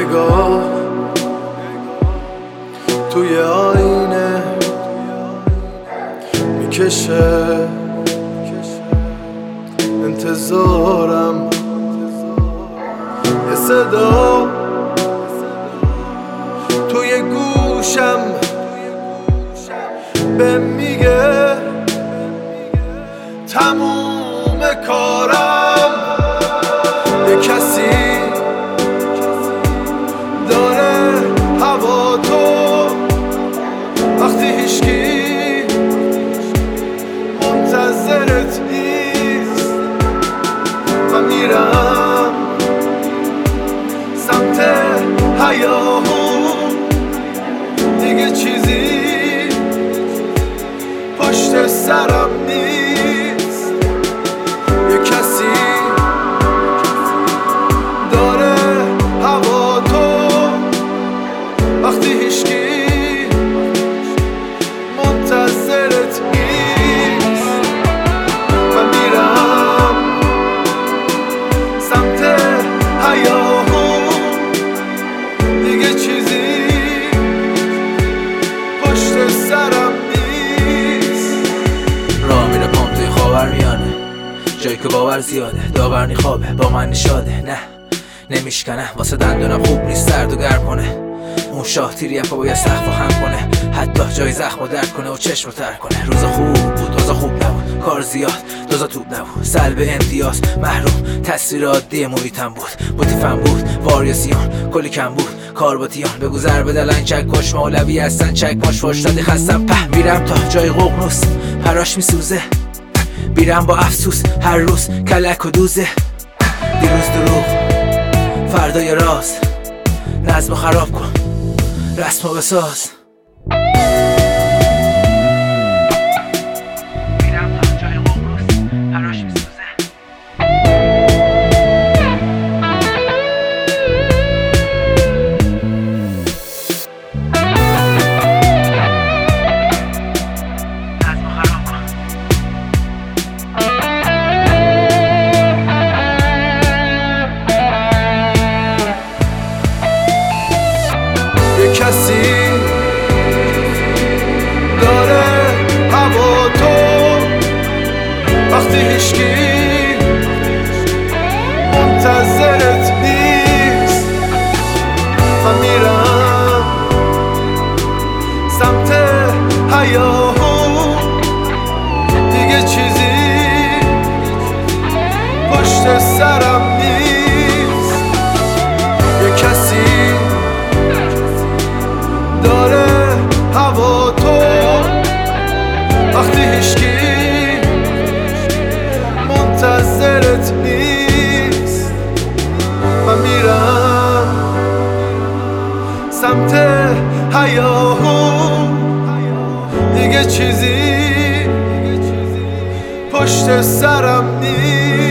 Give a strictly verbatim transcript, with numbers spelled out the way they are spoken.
نگاه توی آینه میکشه انتظارم، یه صدا توی گوشم به میگه تموم کارم. یه کسی داره هوا تو وقتی هیچکی منتظرت نیست. من میرم سمت هیاهو، دیگه چیزی پشت سرم نیست. یه کسی داره هوا تو وقتی هیچکی منتظرت نیست. من میرم سمت هیاهو، دیگه چیزی پشت سرم نیست. راه میره پام توی خاور میانه، جایی که باور زیاده، داورنی خوابه با من نشاده. نه نمیشکنه واسه دندونم خوب نیست سرد و گرم کنه. اون شاه تیری اپا باید سقف هم کنه، حتی جای زخم رو درد کنه و چشم رو تر کنه. روزا خوب بود روزا خوب نبود، کار زیاد دوزا توب نبود، سلب امتیاز محروم تصویر عادی محیطم بود. بوتیفم بود واریاسیون کلی کم بود، کار با تیان بگو ضربه دلن چک کش مولوی هستن چک ماش فش دادی خستم په. میرم تا جای ققنوس پراش میسوزه، بیرم با افسوس هر روز کلک و دوزه. دیروز دروغ فردای راز، نظم خراب کن رسمو بساز. میرم تا جای ققنوس پراش میسوزه. کسی داره هوا تو وقتی هیچکی منتظرت نیست. من میرم سمت هیاهو، دیگه چیزی پشت سرم نیست. یه کسی داره هوا تو وقتی هیچکی منتظرت نیست. من میرم سمت هیاهو، دیگه چیزی پشت سرم نیست.